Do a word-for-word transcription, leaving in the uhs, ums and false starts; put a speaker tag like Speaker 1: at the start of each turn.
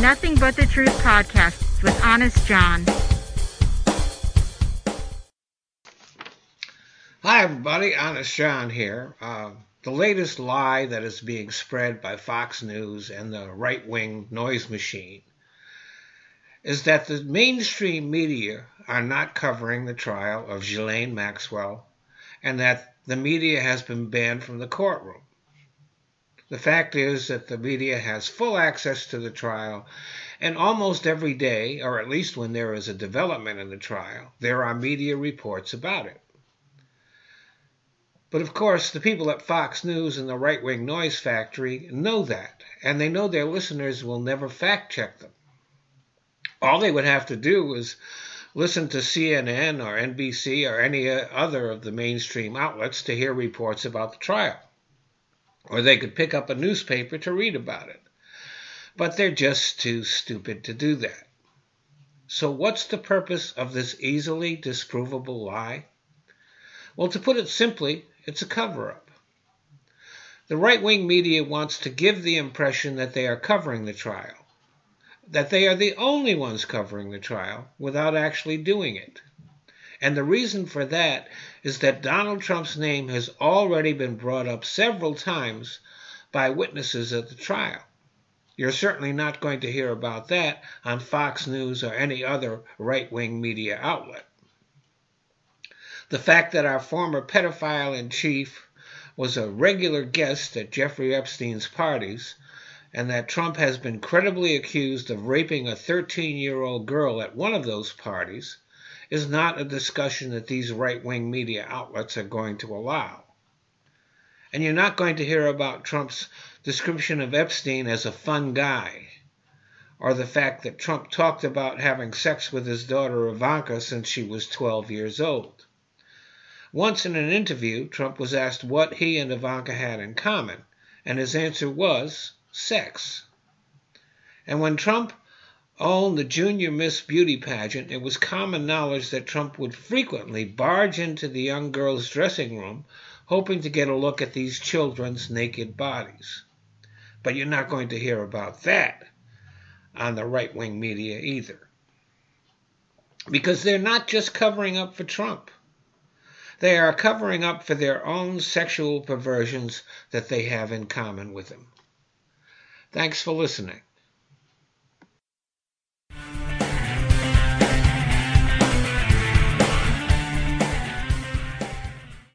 Speaker 1: Nothing But the Truth podcast with Honest John.
Speaker 2: Hi, everybody. Honest John here. Uh, the latest lie that is being spread by Fox News and the right-wing noise machine is that the mainstream media are not covering the trial of Ghislaine Maxwell and that the media has been banned from the courtroom. The fact is that the media has full access to the trial, and almost every day, or at least when there is a development in the trial, there are media reports about it. But of course, the people at Fox News and the right-wing noise factory know that, and they know their listeners will never fact-check them. All they would have to do is listen to C N N or N B C or any other of the mainstream outlets to hear reports about the trial. Or they could pick up a newspaper to read about it. But they're just too stupid to do that. So what's the purpose of this easily disprovable lie? Well, to put it simply, it's a cover-up. The right-wing media wants to give the impression that they are covering the trial, that they are the only ones covering the trial without actually doing it. And the reason for that is that Donald Trump's name has already been brought up several times by witnesses at the trial. You're certainly not going to hear about that on Fox News or any other right-wing media outlet. The fact that our former pedophile-in-chief was a regular guest at Jeffrey Epstein's parties, and that Trump has been credibly accused of raping a thirteen-year-old girl at one of those parties, is not a discussion that these right-wing media outlets are going to allow. And you're not going to hear about Trump's description of Epstein as a fun guy, or the fact that Trump talked about having sex with his daughter Ivanka since she was twelve years old. Once in an interview, Trump was asked what he and Ivanka had in common, and his answer was sex. And when Trump owned the Junior Miss Beauty pageant, it was common knowledge that Trump would frequently barge into the young girls' dressing room, hoping to get a look at these children's naked bodies. But you're not going to hear about that on the right-wing media either. Because they're not just covering up for Trump. They are covering up for their own sexual perversions that they have in common with him. Thanks for listening.